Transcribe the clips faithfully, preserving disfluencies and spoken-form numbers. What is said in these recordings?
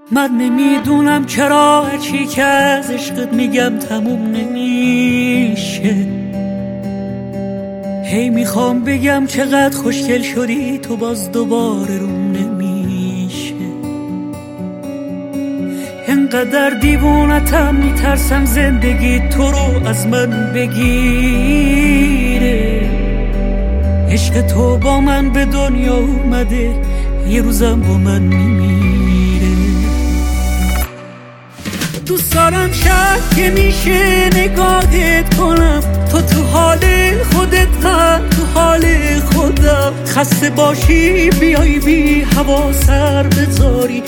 من نمیدونم چرا هرچی که از عشقت میگم تموم نمیشه. هی میخوام بگم چقدر خوشگل شدی تو، باز دوباره روم نمیشه. انقدر دیوونتم میترسم زندگی تو رو از من بگیره. عشق تو با من به دنیا اومده، یه روزم با من میمیره. دوست دارم شب که میشه نگاهت کنم، تو تو حال خودت من تو حال خودم. خسته باشی بیای بی هوا سر بذاری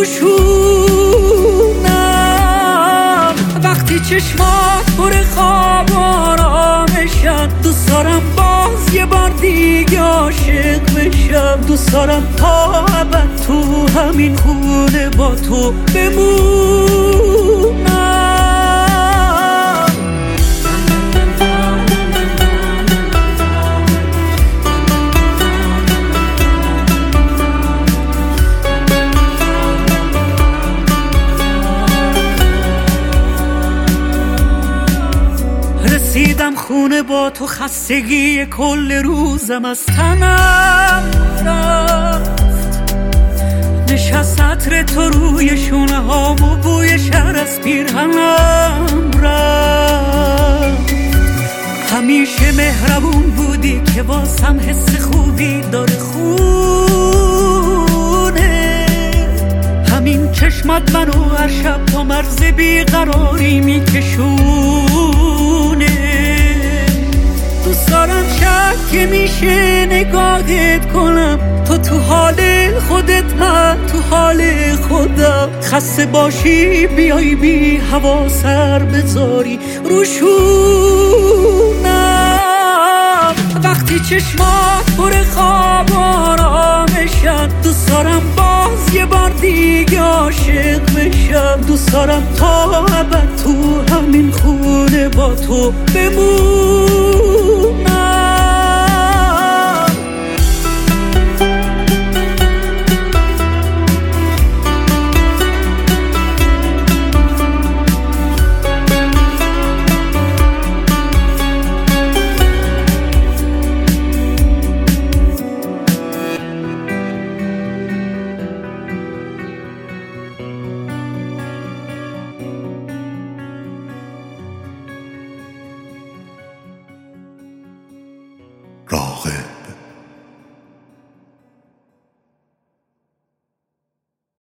روشونم. وقتی چشمات پر خواب آرامشن، دوست دارم باز یه بار دیگه عاشق بشم. دوست دارم تا ابد تو همین خونه با تو بمونم. رسیدم خونه با تو، خستگی کل روزم از تنم رفت. نشست عطر تو روی شونه هام و بوی شهر از پیرهنم رفت. همیشه مهربون بودی که واسم حس خوبی داره خونه. همین چشمات منو هر شب تا مرز بیقراری میکشونه. دوست دارم شب که میشه نگاهت کنم، تو تو حال خودت من تو حال خودم. خسته باشی بیای بی هوا سر بذاری روشونم. وقتی چشمات پر خواب آرامشن، دوست دارم باز یه بار دیگه عاشق بشم. دوست دارم تا ابد تو همین خونه با تو بمونم.